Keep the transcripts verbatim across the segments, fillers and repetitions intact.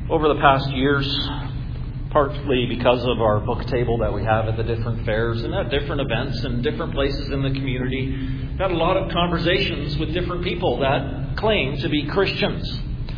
Over the past years, partly because of our book table that we have at the different fairs and at different events and different places in the community, I've had a lot of conversations with different people that claim to be Christians.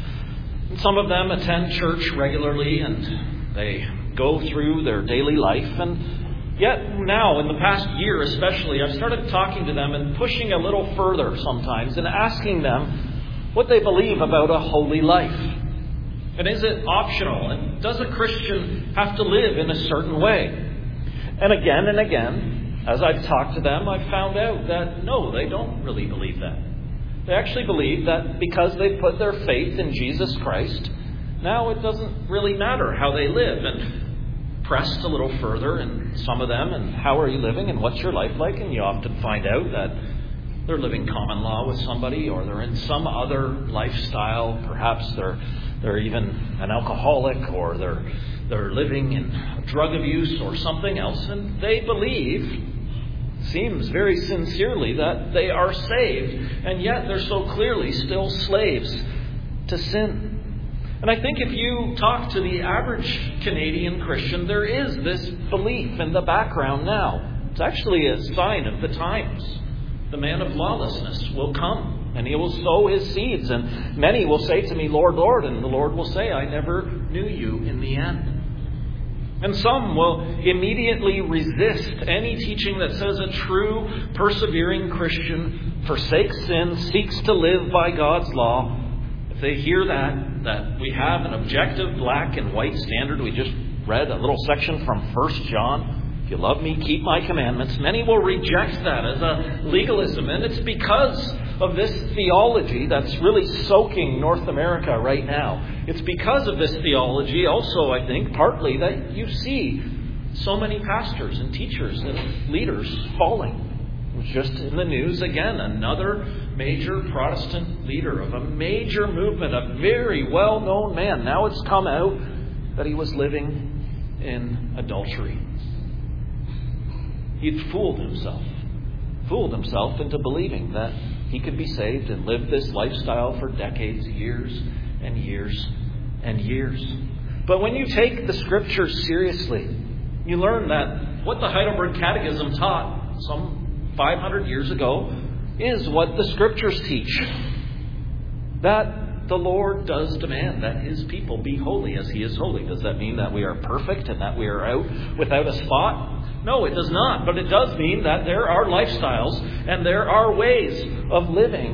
And some of them attend church regularly and they go through their daily life, and yet now, in the past year especially, I've started talking to them and pushing a little further sometimes and asking them what they believe about a holy life. And is it optional? And does a Christian have to live in a certain way? And again and again, as I've talked to them, I've found out that no, they don't really believe that. They actually believe that because they've put their faith in Jesus Christ, now it doesn't really matter how they live. And pressed a little further in some of them, and how are you living and what's your life like? And you often find out that they're living common law with somebody, or they're in some other lifestyle. Perhaps they're they're even an alcoholic, or they're they're living in drug abuse or something else, and they believe, seems very sincerely, that they are saved, and yet they're so clearly still slaves to sin. And I think if you talk to the average Canadian Christian, there is this belief in the background now. It's actually a sign of the times. The man of lawlessness will come, and he will sow his seeds. And many will say to me, Lord, Lord, and the Lord will say, I never knew you in the end. And some will immediately resist any teaching that says a true, persevering Christian forsakes sin, seeks to live by God's law. If they hear that, that we have an objective black and white standard, we just read a little section from First John, if you love me, keep my commandments, many will reject that as a legalism. And it's because of this theology that's really soaking North America right now. It's because of this theology also, I think, partly, that you see so many pastors and teachers and leaders falling. It was just in the news again, another major Protestant leader of a major movement, a very well-known man. Now it's come out that he was living in adultery. He'd fooled himself, fooled himself into believing that he could be saved and live this lifestyle for decades, years and years and years. But when you take the Scriptures seriously, you learn that what the Heidelberg Catechism taught some five hundred years ago is what the Scriptures teach. That the Lord does demand that His people be holy as He is holy. Does that mean that we are perfect and that we are out without a spot? No, it does not. But it does mean that there are lifestyles and there are ways of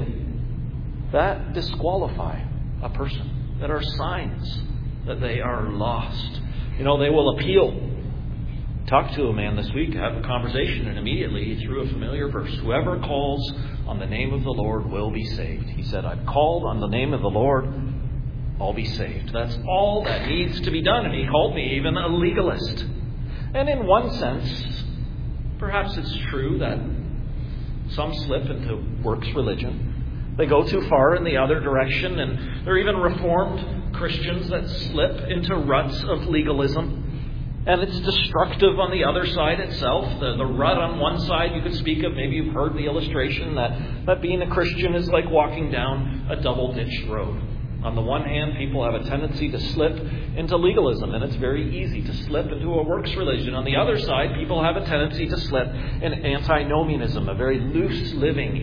living that disqualify a person, that are signs that they are lost. You know, they will appeal. Talked to a man this week, have a conversation, and immediately he threw a familiar verse. Whoever calls on the name of the Lord will be saved. He said, I've called on the name of the Lord, I'll be saved. That's all that needs to be done. And he called me even a legalist. And in one sense, perhaps it's true that some slip into works religion. They go too far in the other direction, and there are even Reformed Christians that slip into ruts of legalism. And it's destructive on the other side itself. The, the rut on one side you could speak of. Maybe you've heard the illustration that, that being a Christian is like walking down a double-ditched road. On the one hand, people have a tendency to slip into legalism, and it's very easy to slip into a works religion. On the other side, people have a tendency to slip in antinomianism, a very loose-living,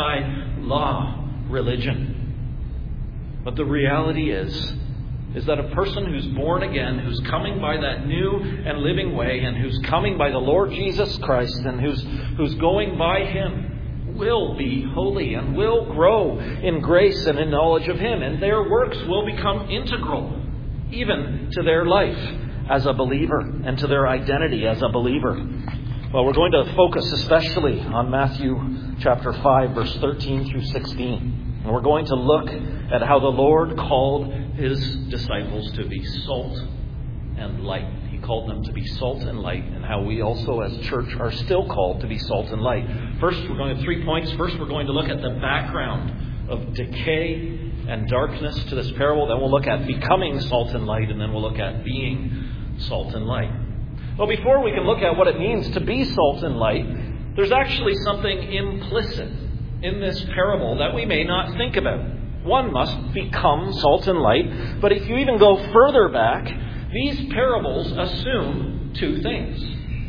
anti-law religion. But the reality is, is that a person who's born again, who's coming by that new and living way, and who's coming by the Lord Jesus Christ, and who's who's going by Him, will be holy and will grow in grace and in knowledge of Him. And their works will become integral even to their life as a believer and to their identity as a believer. Well, we're going to focus especially on Matthew chapter five, verse thirteen through sixteen. And we're going to look at how the Lord called His disciples to be salt and light. He called them to be salt and light, and how we also as church are still called to be salt and light. First, we're going to three points. First, we're going to look at the background of decay and darkness to this parable. Then we'll look at becoming salt and light, and then we'll look at being salt and light. Well, before we can look at what it means to be salt and light, there's actually something implicit in this parable that we may not think about. One must become salt and light. But if you even go further back, these parables assume two things.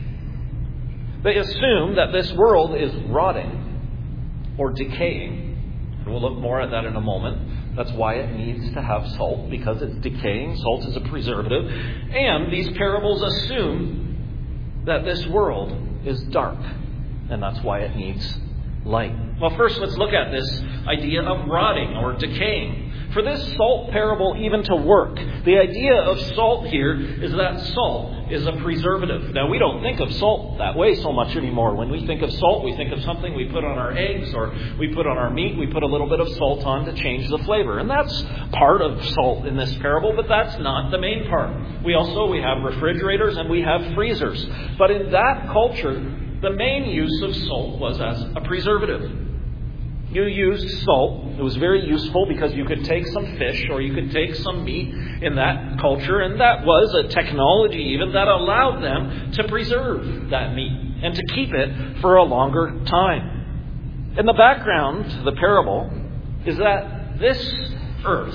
They assume that this world is rotting or decaying. And we'll look more at that in a moment. That's why it needs to have salt, because it's decaying. Salt is a preservative. And these parables assume that this world is dark, and that's why it needs light. Well, first let's look at this idea of rotting or decaying. For this salt parable even to work, the idea of salt here is that salt is a preservative. Now, we don't think of salt that way so much anymore. When we think of salt, we think of something we put on our eggs or we put on our meat. We put a little bit of salt on to change the flavor. And that's part of salt in this parable, but that's not the main part. We also, we have refrigerators and we have freezers. But in that culture, the main use of salt was as a preservative. You used salt. It was very useful because you could take some fish or you could take some meat in that culture, and that was a technology even that allowed them to preserve that meat and to keep it for a longer time. In the background to the parable is that this earth,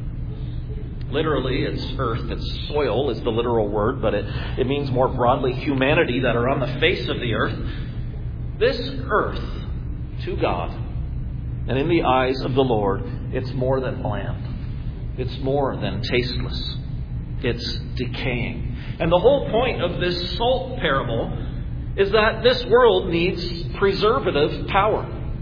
literally it's earth, it's soil is the literal word, but it, it means more broadly humanity that are on the face of the earth. This earth, to God, and in the eyes of the Lord, it's more than bland. It's more than tasteless. It's decaying. And the whole point of this salt parable is that this world needs preservative power.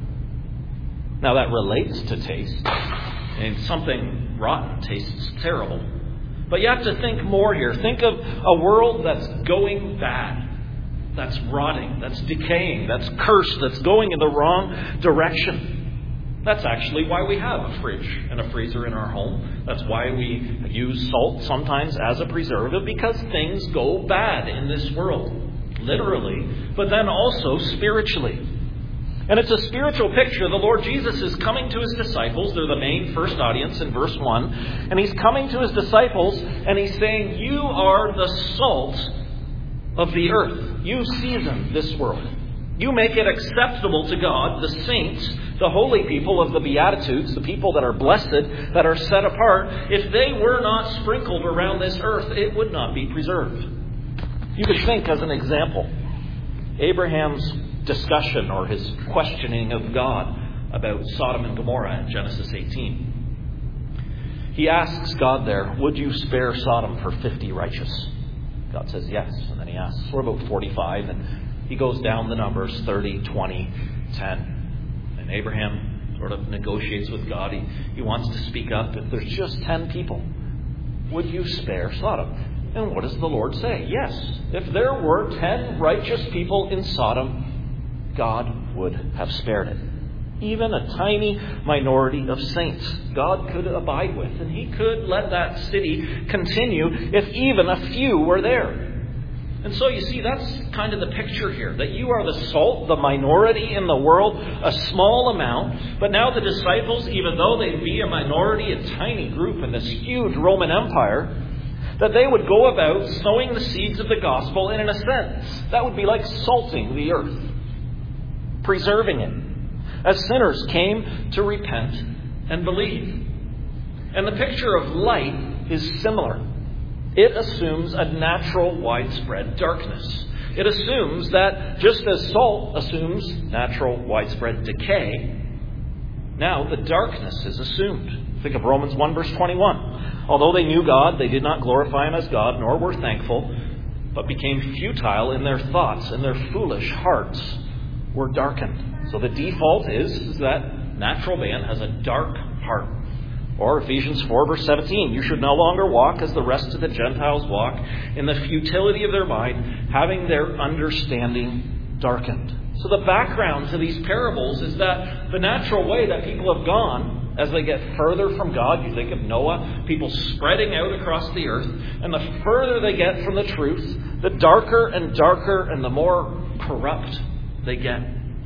Now that relates to taste. And something rotten tastes terrible. But you have to think more here. Think of a world that's going bad. That's rotting. That's decaying. That's cursed. That's going in the wrong direction. That's actually why we have a fridge and a freezer in our home. That's why we use salt sometimes as a preservative, because things go bad in this world. Literally, but then also spiritually. And it's a spiritual picture. The Lord Jesus is coming to His disciples. They're the main first audience in verse one. And He's coming to His disciples and He's saying, you are the salt of the earth. You season this world. You make it acceptable to God, the saints, the holy people of the Beatitudes, the people that are blessed, that are set apart. If they were not sprinkled around this earth, it would not be preserved. You could think as an example, Abraham's discussion or his questioning of God about Sodom and Gomorrah in Genesis eighteen. He asks God there, would you spare Sodom for fifty righteous? God says yes. And then he asks, what about forty-five? And he goes down the numbers, thirty, twenty, ten. And Abraham sort of negotiates with God. He, he wants to speak up. If there's just ten people, would you spare Sodom? And what does the Lord say? Yes. If there were ten righteous people in Sodom, God would have spared it. Even a tiny minority of saints God could abide with. And He could let that city continue if even a few were there. And so you see, that's kind of the picture here. That you are the salt, the minority in the world, a small amount. But now the disciples, even though they'd be a minority, a tiny group in this huge Roman Empire, that they would go about sowing the seeds of the gospel. And in a sense, that would be like salting the earth, preserving it, as sinners came to repent and believe. And the picture of light is similar. It assumes a natural widespread darkness. It assumes that just as salt assumes natural widespread decay, now the darkness is assumed. Think of Romans one verse twenty-one. Although they knew God, they did not glorify Him as God, nor were thankful, but became futile in their thoughts, and their foolish hearts were darkened. So the default is, is that natural man has a dark heart. Or Ephesians four verse seventeen, you should no longer walk as the rest of the Gentiles walk, in the futility of their mind, having their understanding darkened. So the background to these parables is that the natural way that people have gone, as they get further from God, you think of Noah, people spreading out across the earth, and the further they get from the truth, the darker and darker and the more corrupt they get.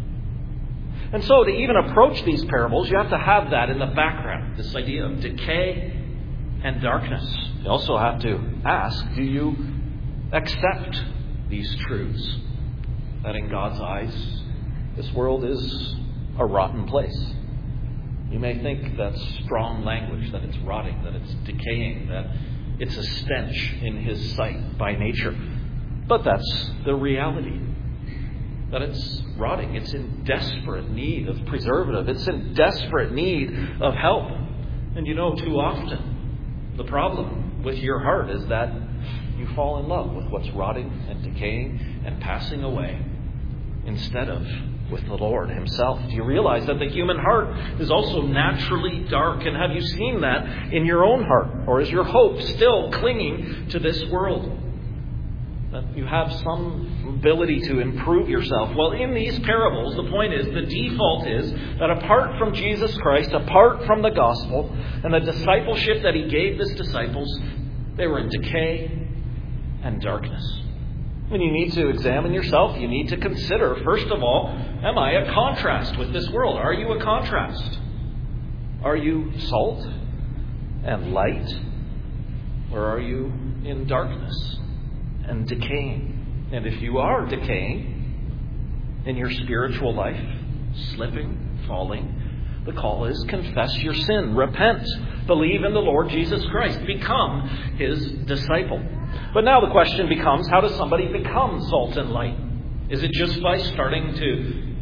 And so to even approach these parables, you have to have that in the background, this idea of decay and darkness. You also have to ask, do you accept these truths? That in God's eyes, this world is a rotten place. You may think that's strong language, that it's rotting, that it's decaying, that it's a stench in His sight by nature. But that's the reality. That it's rotting. It's in desperate need of preservative. It's in desperate need of help. And you know, too often, the problem with your heart is that you fall in love with what's rotting and decaying and passing away instead of with the Lord Himself. Do you realize that the human heart is also naturally dark? And have you seen that in your own heart? Or is your hope still clinging to this world? That you have some ability to improve yourself. Well, in these parables, the point is, the default is that apart from Jesus Christ, apart from the gospel, and the discipleship that He gave His disciples, they were in decay and darkness. And you need to examine yourself. You need to consider, first of all, am I a contrast with this world? Are you a contrast? Are you salt and light? Or are you in darkness and decaying? And if you are decaying in your spiritual life, slipping, falling, the call is confess your sin, repent, believe in the Lord Jesus Christ, become His disciple. But now the question becomes, how does somebody become salt and light? Is it just by starting to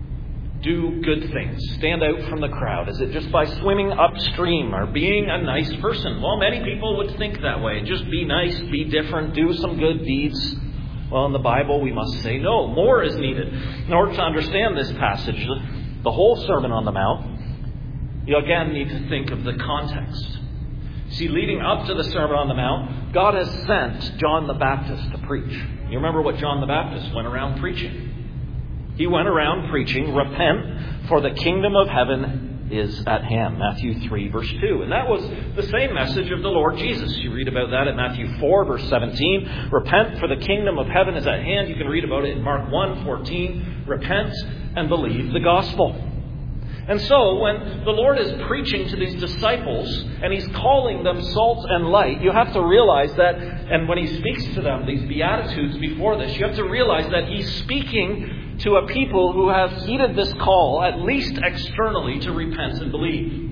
do good things, stand out from the crowd? Is it just by swimming upstream or being a nice person? Well, many people would think that way. Just be nice, be different, do some good deeds. Well, in the Bible, we must say no. More is needed. In order to understand this passage, the whole Sermon on the Mount, you again need to think of the context. See, leading up to the Sermon on the Mount, God has sent John the Baptist to preach. You remember what John the Baptist went around preaching? He went around preaching, repent, for the kingdom of heaven is at hand. Matthew three, verse two. And that was the same message of the Lord Jesus. You read about that in Matthew four, verse seventeen. Repent, for the kingdom of heaven is at hand. You can read about it in Mark one, fourteen. Repent and believe the gospel. And so, when the Lord is preaching to these disciples, and He's calling them salt and light, you have to realize that, and when He speaks to them, these Beatitudes before this, you have to realize that He's speaking to a people who have heeded this call, at least externally, to repent and believe.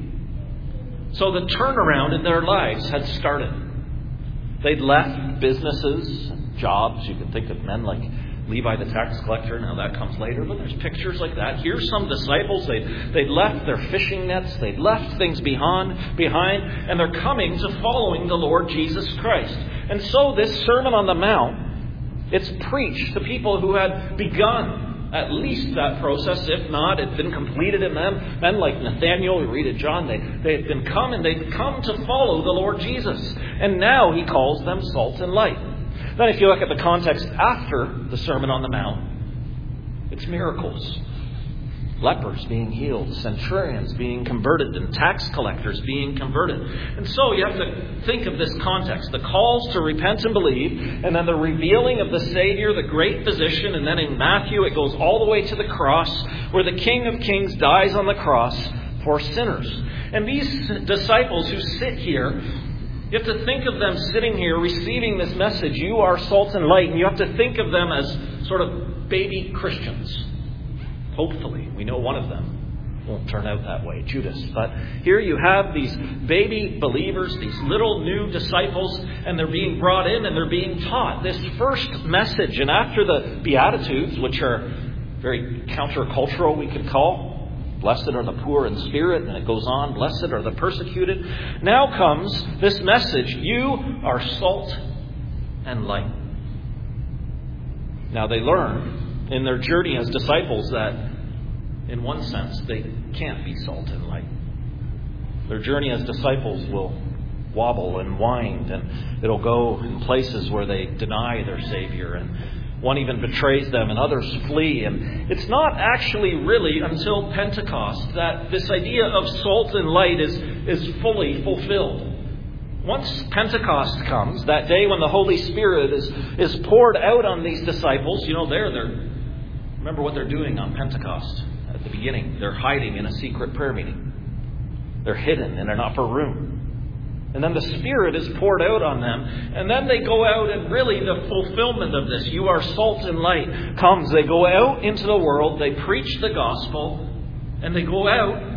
So the turnaround in their lives had started. They'd left businesses, jobs. You can think of men like Levi the tax collector. Now that comes later, but there's pictures like that. Here's some disciples. They'd, they'd left their fishing nets. They'd left things behind, behind, and they're coming to following the Lord Jesus Christ. And so this Sermon on the Mount, it's preached to people who had begun at least that process. If not, it had been completed in them. Men like Nathaniel, we read it, John, they, they had been come and they'd come to follow the Lord Jesus. And now He calls them salt and light. Then if you look at the context after the Sermon on the Mount, it's miracles. Lepers being healed, centurions being converted, and tax collectors being converted. And so you have to think of this context. The calls to repent and believe, and then the revealing of the Savior, the great physician, and then in Matthew it goes all the way to the cross, where the King of Kings dies on the cross for sinners. And these disciples who sit here, you have to think of them sitting here receiving this message. You are salt and light. And you have to think of them as sort of baby Christians. Hopefully. We know one of them won't turn out that way, Judas. But here you have these baby believers, these little new disciples, and they're being brought in and they're being taught this first message. And after the Beatitudes, which are very countercultural, we could call, blessed are the poor in spirit, and it goes on, blessed are the persecuted. Now comes this message, you are salt and light. Now they learn in their journey as disciples that in one sense they can't be salt and light. Their journey as disciples will wobble and wind, and it'll go in places where they deny their Savior, and one even betrays them and others flee. And it's not actually really until Pentecost that this idea of salt and light is, is fully fulfilled. Once Pentecost comes, that day when the Holy Spirit is, is poured out on these disciples, you know, they're, they're, remember what they're doing on Pentecost at the beginning. They're hiding in a secret prayer meeting. They're hidden in an upper room. And then the Spirit is poured out on them. And then they go out, and really the fulfillment of this, you are salt and light, comes. They go out into the world, they preach the gospel, and they go out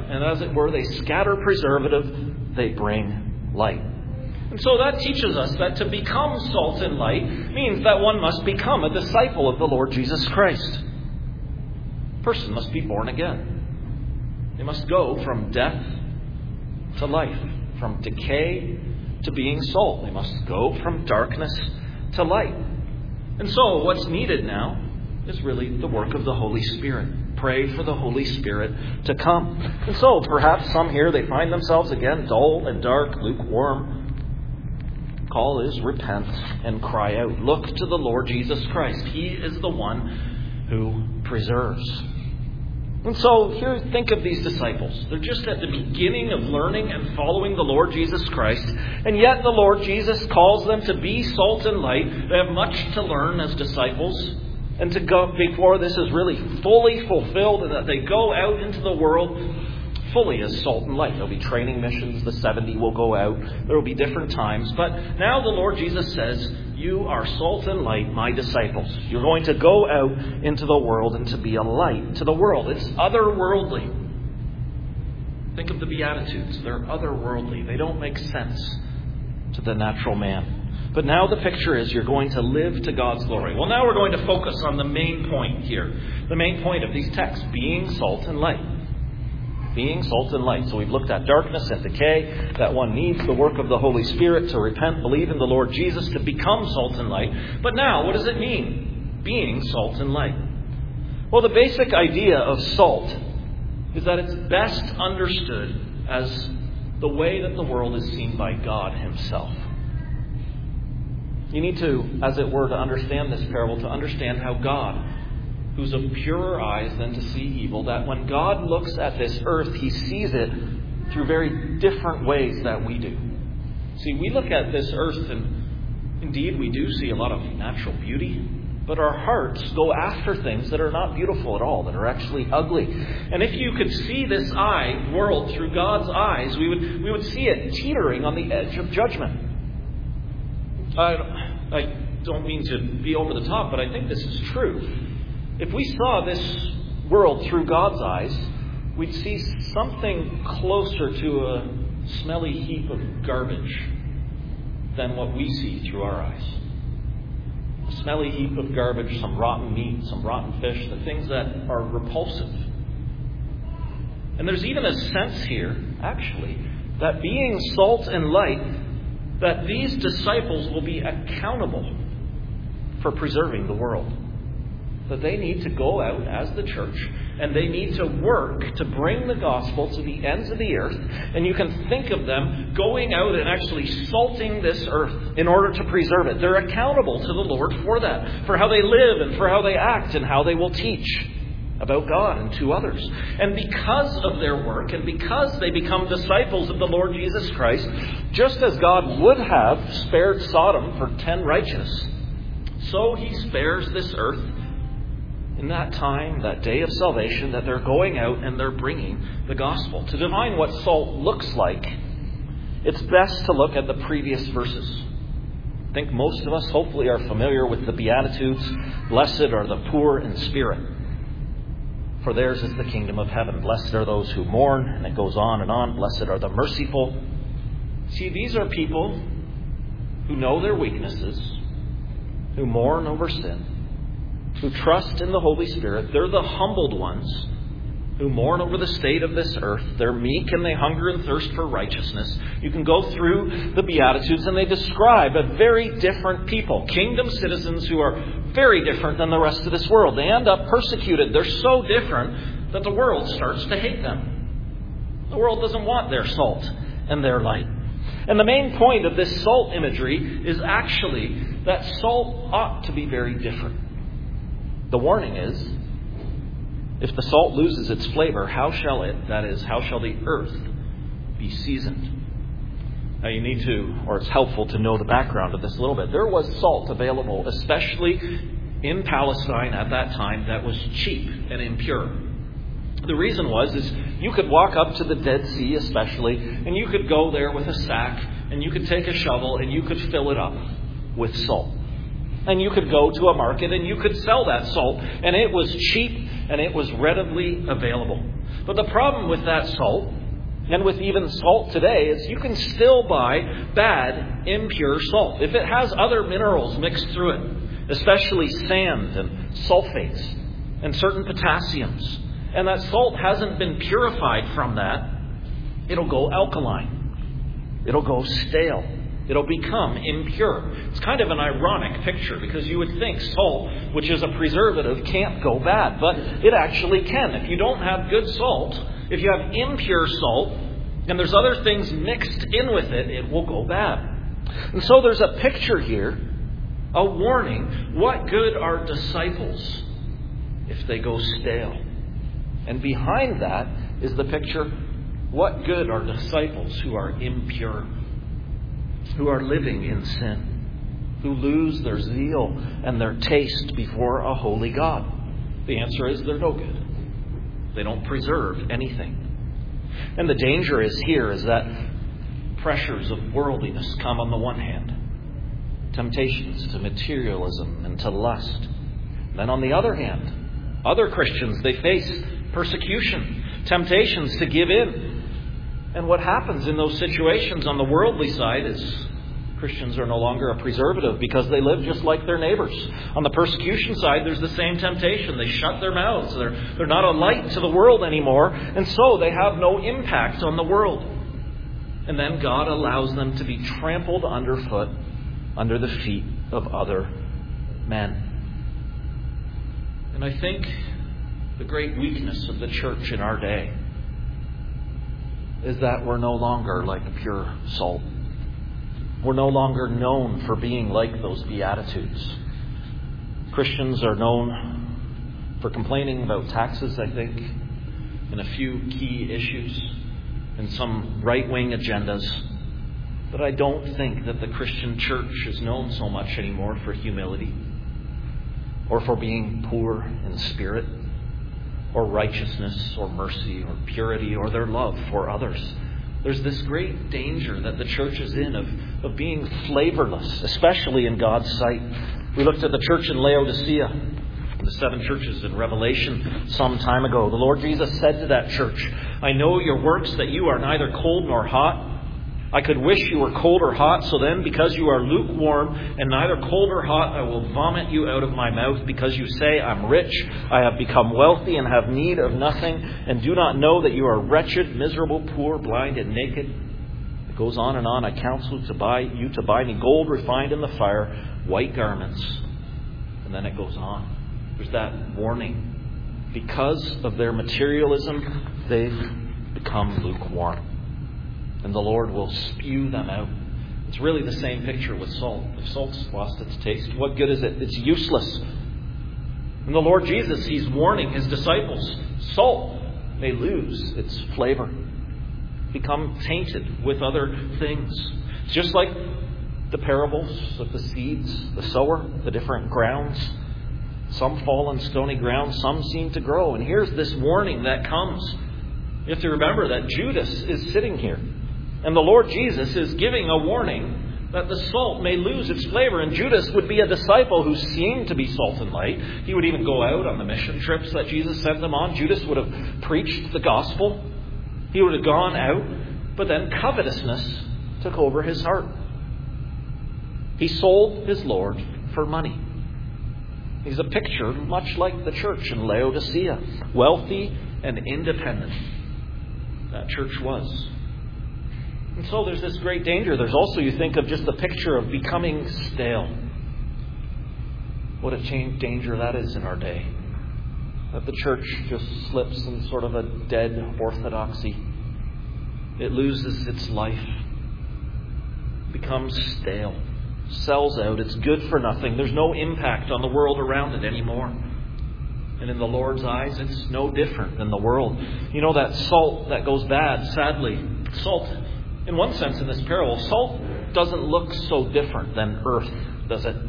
And as it were, they scatter preservative, they bring light. And so that teaches us that to become salt and light means that one must become a disciple of the Lord Jesus Christ. A person must be born again. They must go from death to life, from decay to being salt. They must go from darkness to light. And so what's needed now is really the work of the Holy Spirit. Pray for the Holy Spirit to come. And so perhaps some here, they find themselves again dull and dark, lukewarm. Call is repent and cry out. Look to the Lord Jesus Christ. He is the one who preserves. And so here, think of these disciples. They're just at the beginning of learning and following the Lord Jesus Christ. And yet the Lord Jesus calls them to be salt and light. They have much to learn as disciples. And to go before this is really fully fulfilled, and that they go out into the world fully as salt and light. There'll be training missions. The seventy will go out. There will be different times. But now the Lord Jesus says, you are salt and light, my disciples. You're going to go out into the world and to be a light to the world. It's otherworldly. Think of the Beatitudes. They're otherworldly. They don't make sense to the natural man. But now the picture is you're going to live to God's glory. Well, now we're going to focus on the main point here. The main point of these texts, being salt and light. Being salt and light. So we've looked at darkness and decay, that one needs the work of the Holy Spirit to repent, believe in the Lord Jesus, to become salt and light. But now, what does it mean, being salt and light? Well, the basic idea of salt is that it's best understood as the way that the world is seen by God Himself. You need to, as it were, to understand this parable, to understand how God, who's of purer eyes than to see evil, that when God looks at this earth, He sees it through very different ways that we do. See, we look at this earth and indeed we do see a lot of natural beauty, but our hearts go after things that are not beautiful at all, that are actually ugly. And if you could see this eye world through God's eyes, we would we would see it teetering on the edge of judgment. I, I don't mean to be over the top, but I think this is true. If we saw this world through God's eyes, we'd see something closer to a smelly heap of garbage than what we see through our eyes. A smelly heap of garbage, some rotten meat, some rotten fish, the things that are repulsive. And there's even a sense here, actually, that being salt and light, that these disciples will be accountable for preserving the world. That they need to go out as the church and they need to work to bring the gospel to the ends of the earth. And you can think of them going out and actually salting this earth in order to preserve it. They're accountable to the Lord for that, for how they live and for how they act and how they will teach about God and to others. And because of their work and because they become disciples of the Lord Jesus Christ, just as God would have spared Sodom for ten righteous, so He spares this earth in that time, that day of salvation, that they're going out and they're bringing the gospel. To define what salt looks like, it's best to look at the previous verses. I think most of us hopefully are familiar with the Beatitudes. Blessed are the poor in spirit, for theirs is the kingdom of heaven. Blessed are those who mourn, and it goes on and on. Blessed are the merciful. See, these are people who know their weaknesses, who mourn over sin, who trust in the Holy Spirit. They're the humbled ones who mourn over the state of this earth. They're meek and they hunger and thirst for righteousness. You can go through the Beatitudes and they describe a very different people. Kingdom citizens who are very different than the rest of this world. They end up persecuted. They're so different that the world starts to hate them. The world doesn't want their salt and their light. And the main point of this salt imagery is actually that salt ought to be very different. The warning is, if the salt loses its flavor, how shall it, that is, how shall the earth be seasoned? Now you need to, or it's helpful to know the background of this a little bit. There was salt available, especially in Palestine at that time, that was cheap and impure. The reason was, is you could walk up to the Dead Sea especially, and you could go there with a sack, and you could take a shovel, and you could fill it up with salt. And you could go to a market and you could sell that salt. And it was cheap and it was readily available. But the problem with that salt, and with even salt today, is you can still buy bad, impure salt. If it has other minerals mixed through it, especially sand and sulfates and certain potassiums, and that salt hasn't been purified from that, it'll go alkaline. It'll go stale. It'll become impure. It's kind of an ironic picture because you would think salt, which is a preservative, can't go bad. But it actually can. If you don't have good salt, if you have impure salt, and there's other things mixed in with it, it will go bad. And so there's a picture here, a warning. What good are disciples if they go stale? And behind that is the picture, what good are disciples who are impure, who are living in sin, who lose their zeal and their taste before a holy God? The answer is they're no good. They don't preserve anything. And the danger is here is that pressures of worldliness come on the one hand, temptations to materialism and to lust. Then on the other hand, other Christians, they face persecution, temptations to give in. And what happens in those situations on the worldly side is Christians are no longer a preservative because they live just like their neighbors. On the persecution side, there's the same temptation. They shut their mouths. They're, they're not a light to the world anymore. And so they have no impact on the world. And then God allows them to be trampled underfoot under the feet of other men. And I think the great weakness of the church in our day is that we're no longer like pure salt. We're no longer known for being like those Beatitudes. Christians are known for complaining about taxes, I think, and a few key issues, and some right-wing agendas. But I don't think that the Christian church is known so much anymore for humility, or for being poor in spirit, or righteousness, or mercy, or purity, or their love for others. There's this great danger that the church is in of, of being flavorless, especially in God's sight. We looked at the church in Laodicea, the seven churches in Revelation some time ago. The Lord Jesus said to that church, I know your works, that you are neither cold nor hot. I could wish you were cold or hot, so then because you are lukewarm and neither cold or hot, I will vomit you out of my mouth, because you say, I'm rich, I have become wealthy and have need of nothing, and do not know that you are wretched, miserable, poor, blind, and naked. It goes on and on. I counsel to buy you to buy me gold refined in the fire, white garments. And then it goes on. There's that warning. Because of their materialism, they've become lukewarm. And the Lord will spew them out. It's really the same picture with salt. If salt's lost its taste, what good is it? It's useless. And the Lord Jesus, He's warning His disciples. Salt may lose its flavor, become tainted with other things. It's just like the parables of the seeds, the sower, the different grounds. Some fall on stony ground, some seem to grow. And here's this warning that comes. You have to remember that Judas is sitting here. And the Lord Jesus is giving a warning that the salt may lose its flavor. And Judas would be a disciple who seemed to be salt and light. He would even go out on the mission trips that Jesus sent them on. Judas would have preached the gospel. He would have gone out. But then covetousness took over his heart. He sold his Lord for money. He's a picture much like the church in Laodicea. Wealthy and independent. That church was. And so there's this great danger. There's also, you think of just the picture of becoming stale. What a change, danger that is in our day. That the church just slips in sort of a dead orthodoxy. It loses its life. Becomes stale. Sells out. It's good for nothing. There's no impact on the world around it anymore. And in the Lord's eyes, it's no different than the world. You know, that salt that goes bad, sadly, salt, in one sense in this parable, salt doesn't look so different than earth, does it?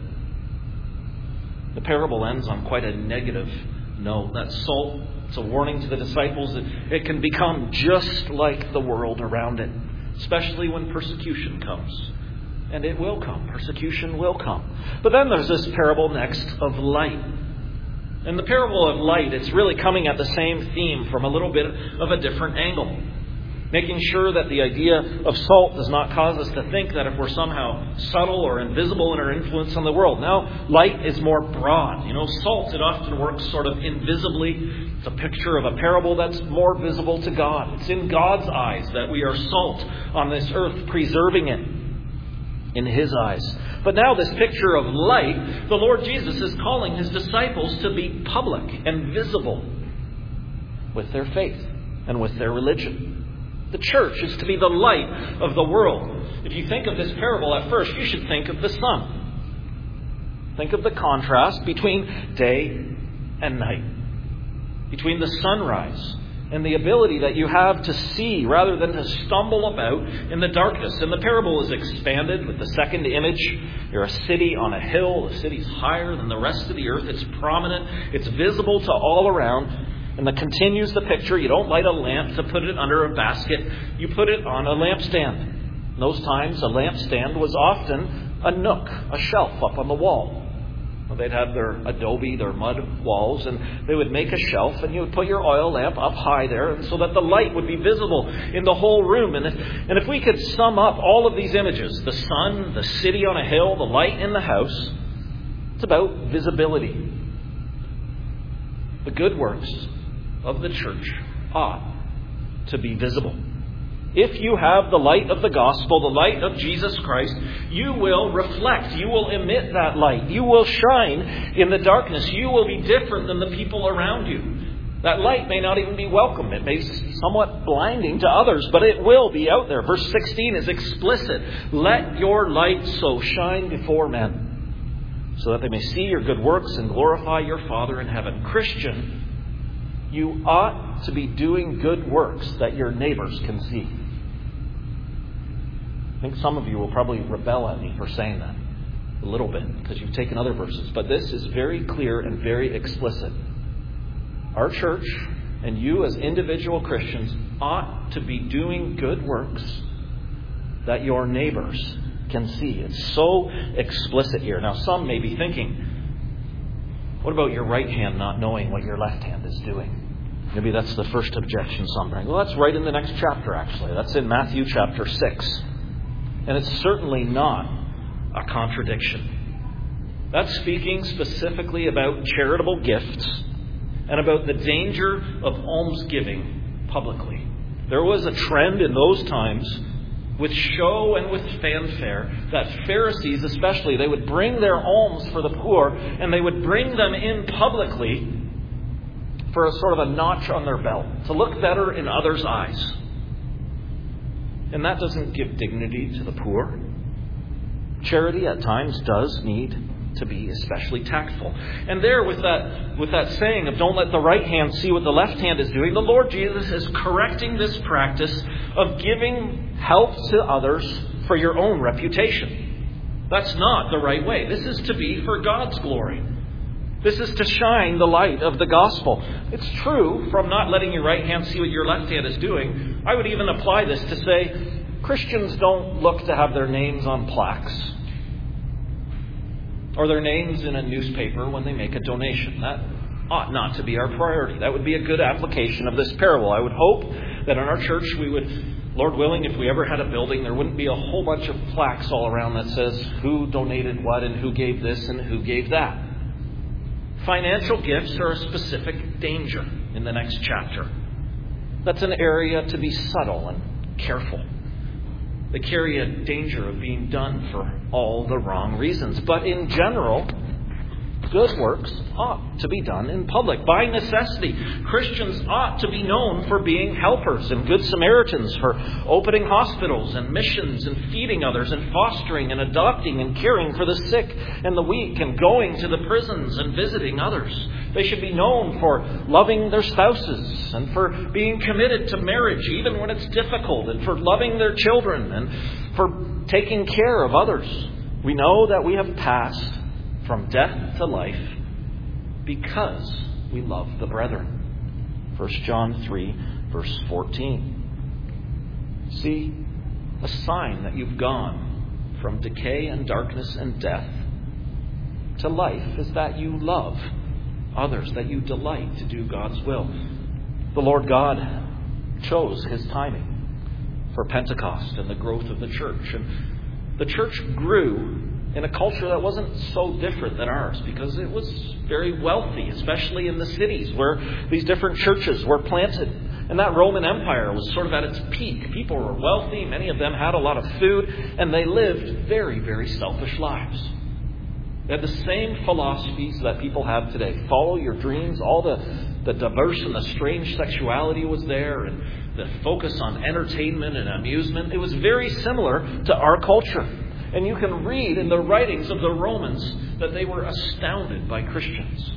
The parable ends on quite a negative note. That salt, it's a warning to the disciples that it can become just like the world around it, especially when persecution comes. And it will come. Persecution will come. But then there's this parable next of light. In the parable of light, it's really coming at the same theme from a little bit of a different angle. Making sure that the idea of salt does not cause us to think that if we're somehow subtle or invisible in our influence on the world. Now, light is more broad. You know, salt, it often works sort of invisibly. It's a picture of a parable that's more visible to God. It's in God's eyes that we are salt on this earth, preserving it in His eyes. But now this picture of light, the Lord Jesus is calling His disciples to be public and visible with their faith and with their religion. The church is to be the light of the world. If you think of this parable at first, you should think of the sun. Think of the contrast between day and night. Between the sunrise and the ability that you have to see rather than to stumble about in the darkness. And the parable is expanded with the second image. You're a city on a hill. The city's higher than the rest of the earth. It's prominent. It's visible to all around. And that continues the picture. You don't light a lamp to put it under a basket. You put it on a lampstand. In those times, a lampstand was often a nook, a shelf up on the wall. Well, they'd have their adobe, their mud walls, and they would make a shelf, and you would put your oil lamp up high there, and so that the light would be visible in the whole room. And if, and if we could sum up all of these images, the sun, the city on a hill, the light in the house, it's about visibility. The good works of the church ought to be visible. If you have the light of the gospel, the light of Jesus Christ, you will reflect, you will emit that light. You will shine in the darkness. You will be different than the people around you. That light may not even be welcome. It may be somewhat blinding to others, but it will be out there. Verse sixteen is explicit. Let your light so shine before men, so that they may see your good works and glorify your Father in heaven. Christian, you ought to be doing good works that your neighbors can see. I think some of you will probably rebel at me for saying that a little bit because you've taken other verses. But this is very clear and very explicit. Our church and you as individual Christians ought to be doing good works that your neighbors can see. It's so explicit here. Now, some may be thinking, what about your right hand not knowing what your left hand is doing? Maybe that's the first objection some bring. Well, that's right in the next chapter, actually. That's in Matthew chapter six. And it's certainly not a contradiction. That's speaking specifically about charitable gifts and about the danger of almsgiving publicly. There was a trend in those times with show and with fanfare that Pharisees especially, they would bring their alms for the poor and they would bring them in publicly for a sort of a notch on their belt, to look better in others' eyes. And that doesn't give dignity to the poor. Charity at times does need to be especially tactful. And there with that with that saying of don't let the right hand see what the left hand is doing, the Lord Jesus is correcting this practice of giving help to others for your own reputation. That's not the right way. This is to be for God's glory. This is to shine the light of the gospel. It's true from not letting your right hand see what your left hand is doing. I would even apply this to say Christians don't look to have their names on plaques or their names in a newspaper when they make a donation. That ought not to be our priority. That would be a good application of this parable. I would hope that in our church we would, Lord willing, if we ever had a building, there wouldn't be a whole bunch of plaques all around that says who donated what and who gave this and who gave that. Financial gifts are a specific danger in the next chapter. That's an area to be subtle and careful. They carry a danger of being done for all the wrong reasons. But in general, good works ought to be done in public. By necessity, Christians ought to be known for being helpers and good Samaritans, for opening hospitals and missions and feeding others and fostering and adopting and caring for the sick and the weak and going to the prisons and visiting others. They should be known for loving their spouses and for being committed to marriage even when it's difficult and for loving their children and for taking care of others. We know that we have passed from death to life because we love the brethren. First John three, verse fourteen. See, a sign that you've gone from decay and darkness and death to life is that you love others, that you delight to do God's will. The Lord God chose His timing for Pentecost and the growth of the church. And the church grew in a culture that wasn't so different than ours, because it was very wealthy, especially in the cities where these different churches were planted. And that Roman Empire was sort of at its peak. People were wealthy, many of them had a lot of food, and they lived very, very selfish lives. They had the same philosophies that people have today. Follow your dreams. All the, the diverse and the strange sexuality was there, and the focus on entertainment and amusement. It was very similar to our culture. And you can read in the writings of the Romans that they were astounded by Christians.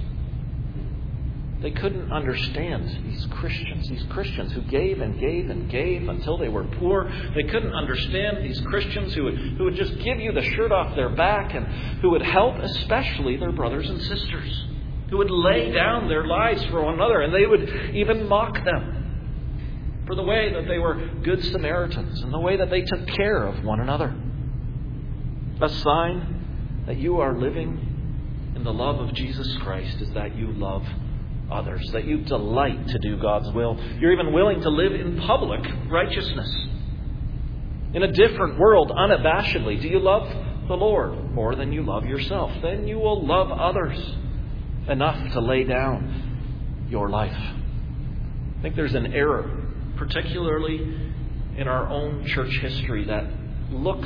They couldn't understand these Christians, these Christians who gave and gave and gave until they were poor. They couldn't understand these Christians who would, who would just give you the shirt off their back and who would help especially their brothers and sisters, who would lay down their lives for one another, and they would even mock them for the way that they were good Samaritans and the way that they took care of one another. A sign that you are living in the love of Jesus Christ is that you love others, that you delight to do God's will. You're even willing to live in public righteousness. In a different world, unabashedly. Do you love the Lord more than you love yourself? Then you will love others enough to lay down your life. I think there's an error, particularly in our own church history, that looks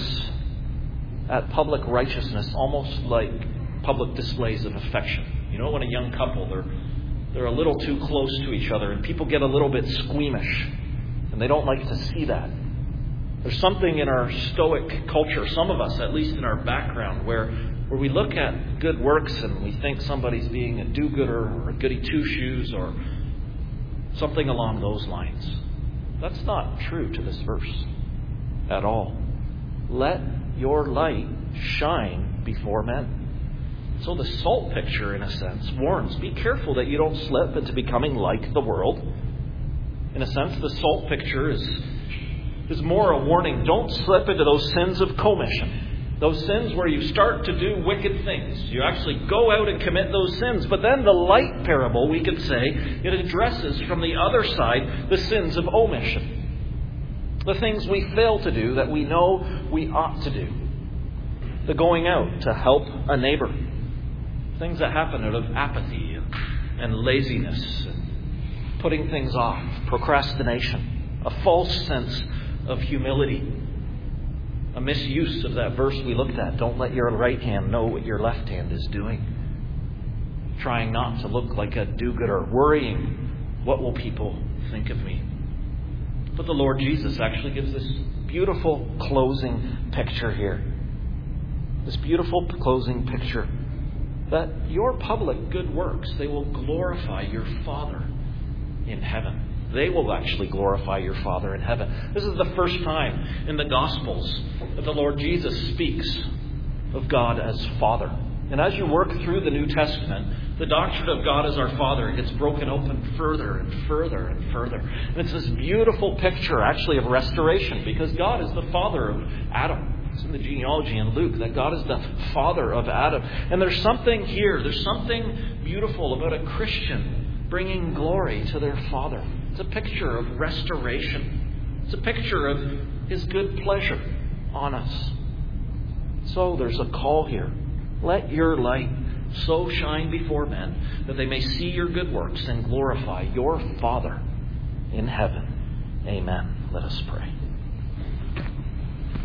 at public righteousness almost like public displays of affection. You know, when a young couple, they're they're a little too close to each other and people get a little bit squeamish and they don't like to see that. There's something in our Stoic culture, some of us, at least in our background, where where we look at good works and we think somebody's being a do-gooder or a goody two-shoes or something along those lines. That's not true to this verse at all. Let your light shine before men. So the salt picture, in a sense, warns, be careful that you don't slip into becoming like the world. In a sense, the salt picture is, is more a warning. Don't slip into those sins of commission. Those sins where you start to do wicked things. You actually go out and commit those sins. But then the light parable, we could say, it addresses from the other side the sins of omission. The things we fail to do that we know we ought to do. The going out to help a neighbor. Things that happen out of apathy and, and laziness and putting things off. Procrastination. A false sense of humility. A misuse of that verse we looked at. Don't let your right hand know what your left hand is doing. Trying not to look like a do-gooder. Worrying, what will people think of me? But the Lord Jesus actually gives this beautiful closing picture here. This beautiful closing picture that your public good works, they will glorify your Father in heaven. They will actually glorify your Father in heaven. This is the first time in the Gospels that the Lord Jesus speaks of God as Father. And as you work through the New Testament, the doctrine of God as our Father gets broken open further and further and further. And it's this beautiful picture, actually, of restoration, because God is the father of Adam. It's in the genealogy in Luke that God is the father of Adam. And there's something here, there's something beautiful about a Christian bringing glory to their Father. It's a picture of restoration. It's a picture of His good pleasure on us. So there's a call here. Let your light so shine before men that they may see your good works and glorify your Father in heaven. Amen. Let us pray.